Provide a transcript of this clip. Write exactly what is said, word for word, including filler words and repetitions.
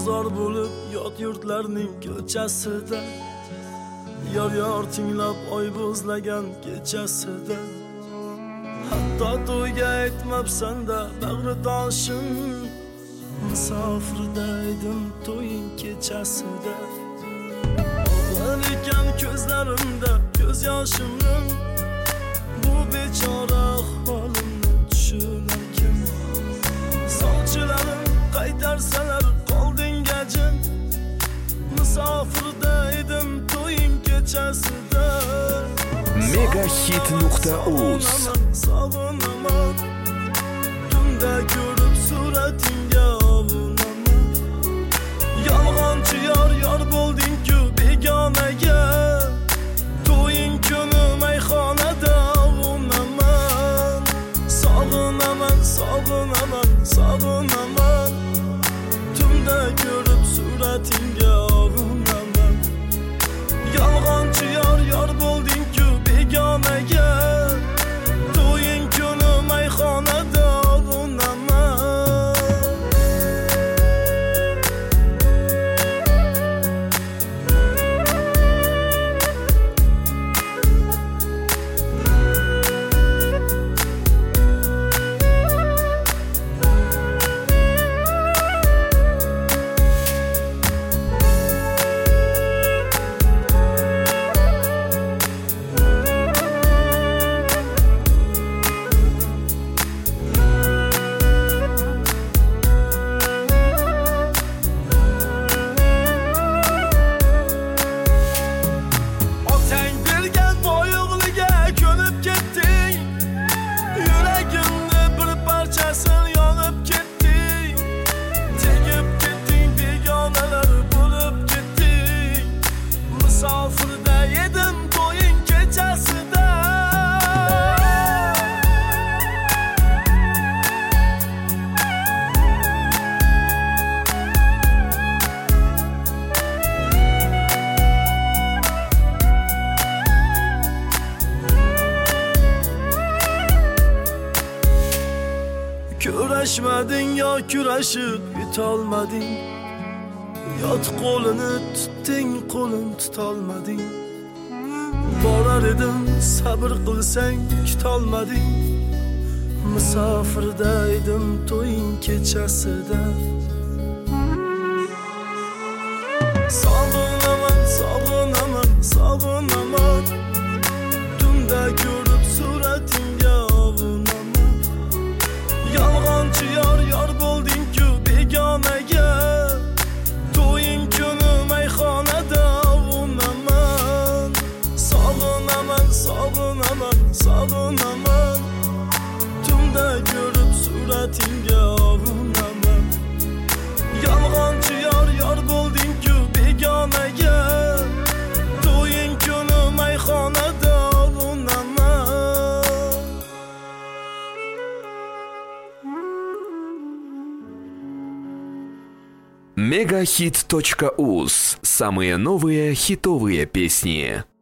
bozor bo'lib yot yurtlarning ko'chasida, yor yor tinglab oy bo'zlagan kechasida, hatto to'yga aytmabsan-da bag'ridoshim, musofirda edim to'ying kechasida. Og'ir ekan ko'zlarimda ko'z yoshimning, bu bechora holimni tushunar kim? Sovchilarim qaytarsalar qolding gajin, musofirda edim to'ying kechasida. Megahit nuqta uz Sog'inaman, tunda ko'rib suratingga obunaman. Yolg'onchi yor yor bo'lding-ku begonaga, to'ying kuni mayxonada obunaman. Sog'inaman, sog'inaman, sog'inaman, tunda ko'rib suratingga obunaman. Yolg'onchi yor yor bo'lding-ku begonaga, to'ying kuni mayxonada obunaman. Kurashmading yo kurashib yutolmading, yot qo'lini tutding qo'lim tutolmading. Borar edim sabr qilsang kutolmading, musofirda edim to'ying kechasida. Sog'inaman, sog'inaman, sog'inaman, tunda ko'rib suratingga obunaman. Yolg'onchi yor yor bo'lding-ku begonaga, to'ying kuni mayxonada obunaman. Sog'inaman, sog'inaman, sog'inaman, tunda ko'rib suratingga obunaman. Yolg'onchi yor yor bo'lding-ku begonaga, to'ying kuni mayxonada obunaman. Megahit точка уз. Самые новые хитовые песни.